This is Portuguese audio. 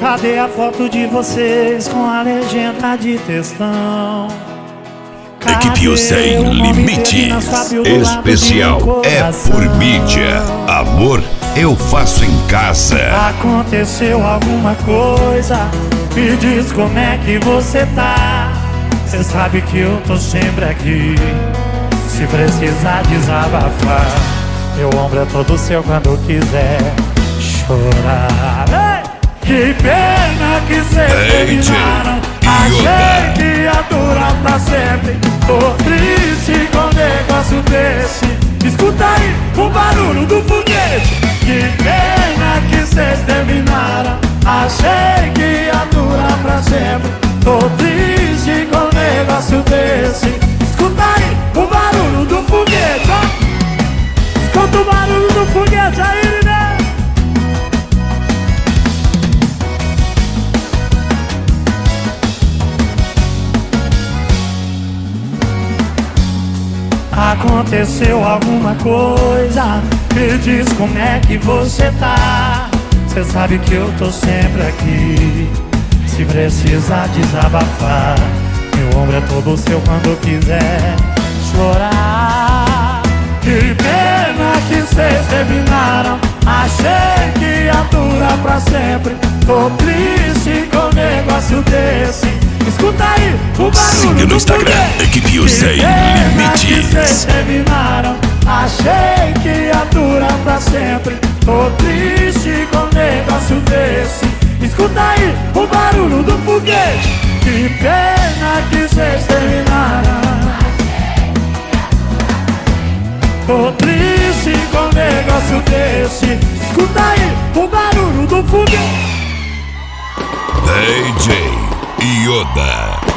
Cadê a foto de vocês com a legenda de textão? Equipe Sem Limites. Especial é por mídia. Amor, eu faço em casa. Aconteceu alguma coisa? Me diz como é que você tá. Cê sabe que eu tô sempre aqui, se precisar desabafar. Meu ombro é todo seu quando quiser chorar. Ei! Que pena que cês terminaram. Achei que ia durar pra sempre. Tô triste com um negócio desse. Escuta aí o barulho do foguete. Que pena que cês terminaram. Achei que ia durar pra sempre. Tô triste com um negócio desse. Escuta aí o barulho do foguete, ó. Escuta o barulho do foguete aí, né? Aconteceu alguma coisa? Me diz como é que você tá. Cê sabe que eu tô sempre aqui, se precisar desabafar. Meu ombro é todo seu quando quiser chorar. Que pena que cês terminaram. Achei que ia durar pra sempre. Tô triste com um negócio desse. Escuta aí o barulho. Siga no Instagram, Equipe Sem Limites. Vocês terminaram. Achei que ia durar pra sempre. Tô triste com um negócio desse. Escuta aí o barulho do foguete. Que pena que vocês terminaram. Tô triste com um negócio desse. Escuta aí o barulho do foguete. DJ Yoda.